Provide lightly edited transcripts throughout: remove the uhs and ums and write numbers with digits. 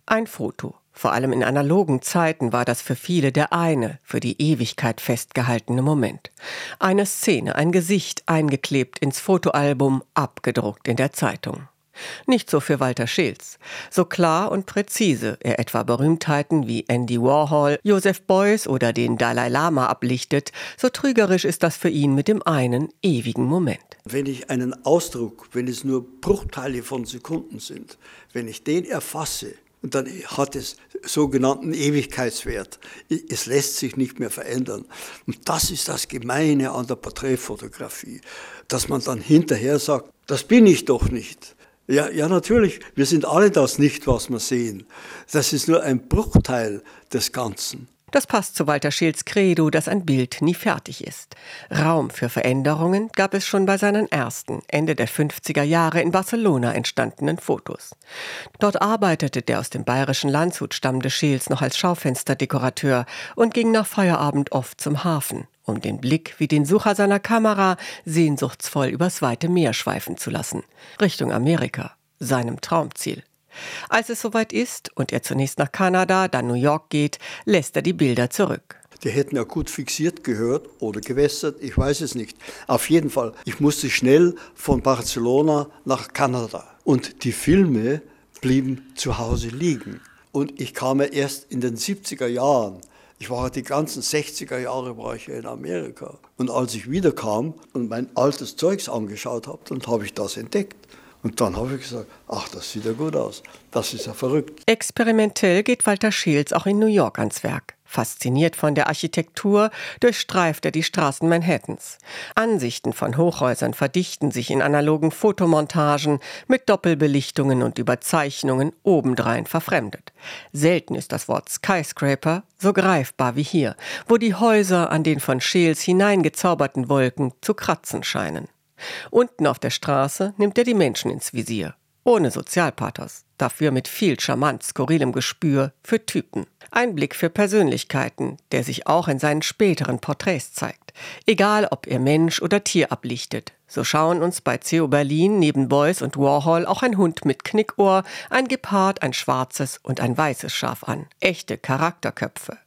Ein Foto. Vor allem in analogen Zeiten war das für viele der eine, für die Ewigkeit festgehaltene Moment. Eine Szene, ein Gesicht eingeklebt ins Fotoalbum, abgedruckt in der Zeitung. Nicht so für Walter Schilz. So klar und präzise er etwa Berühmtheiten wie Andy Warhol, Joseph Beuys oder den Dalai Lama ablichtet, so trügerisch ist das für ihn mit dem einen ewigen Moment. Wenn ich einen Ausdruck, wenn es nur Bruchteile von Sekunden sind, wenn ich den erfasse, und dann hat es sogenannten Ewigkeitswert. Es lässt sich nicht mehr verändern. Und das ist das Gemeine an der Porträtfotografie, dass man dann hinterher sagt, das bin ich doch nicht. Ja, natürlich, wir sind alle das nicht, was wir sehen. Das ist nur ein Bruchteil des Ganzen. Das passt zu Walter Schilz' Credo, dass ein Bild nie fertig ist. Raum für Veränderungen gab es schon bei seinen ersten, Ende der 50er Jahre in Barcelona entstandenen Fotos. Dort arbeitete der aus dem bayerischen Landshut stammende Schilz noch als Schaufensterdekorateur und ging nach Feierabend oft zum Hafen, um den Blick wie den Sucher seiner Kamera sehnsuchtsvoll übers weite Meer schweifen zu lassen. Richtung Amerika, seinem Traumziel. Als es soweit ist und er zunächst nach Kanada, dann New York geht, lässt er die Bilder zurück. Die hätten ja gut fixiert gehört oder gewässert, ich weiß es nicht. Auf jeden Fall, ich musste schnell von Barcelona nach Kanada. Und die Filme blieben zu Hause liegen. Und ich kam ja erst in den 70er Jahren. Ich war die ganzen 60er Jahre war ich ja in Amerika. Und als ich wiederkam und mein altes Zeugs angeschaut habe, dann habe ich das entdeckt. Und dann habe ich gesagt, ach, das sieht ja gut aus. Das ist ja verrückt. Experimentell geht Walter Schilz auch in New York ans Werk. Fasziniert von der Architektur durchstreift er die Straßen Manhattans. Ansichten von Hochhäusern verdichten sich in analogen Fotomontagen mit Doppelbelichtungen und Überzeichnungen obendrein verfremdet. Selten ist das Wort Skyscraper so greifbar wie hier, wo die Häuser an den von Schilz hineingezauberten Wolken zu kratzen scheinen. Unten auf der Straße nimmt er die Menschen ins Visier. Ohne Sozialpathos, dafür mit viel charmant skurrilem Gespür für Typen. Ein Blick für Persönlichkeiten, der sich auch in seinen späteren Porträts zeigt. Egal, ob er Mensch oder Tier ablichtet. So schauen uns bei CO Berlin neben Beuys und Warhol auch ein Hund mit Knickohr, ein Gepard, ein schwarzes und ein weißes Schaf an. Echte Charakterköpfe.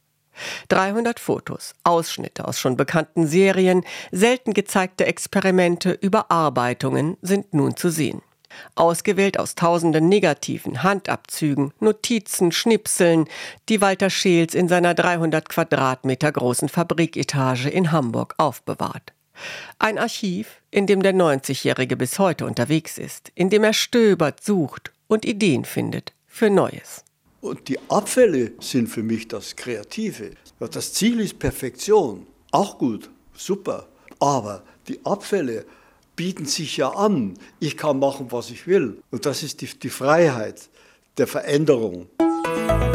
300 Fotos, Ausschnitte aus schon bekannten Serien, selten gezeigte Experimente, Überarbeitungen sind nun zu sehen. Ausgewählt aus tausenden Negativen, Handabzügen, Notizen, Schnipseln, die Walter Schilz in seiner 300 Quadratmeter großen Fabriketage in Hamburg aufbewahrt. Ein Archiv, in dem der 90-Jährige bis heute unterwegs ist, in dem er stöbert, sucht und Ideen findet für Neues. Und die Abfälle sind für mich das Kreative. Das Ziel ist Perfektion. Auch gut, super. Aber die Abfälle bieten sich ja an. Ich kann machen, was ich will. Und das ist die Freiheit der Veränderung.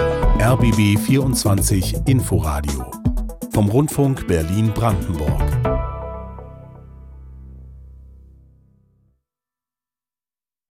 RBB 24 Inforadio vom Rundfunk Berlin-Brandenburg.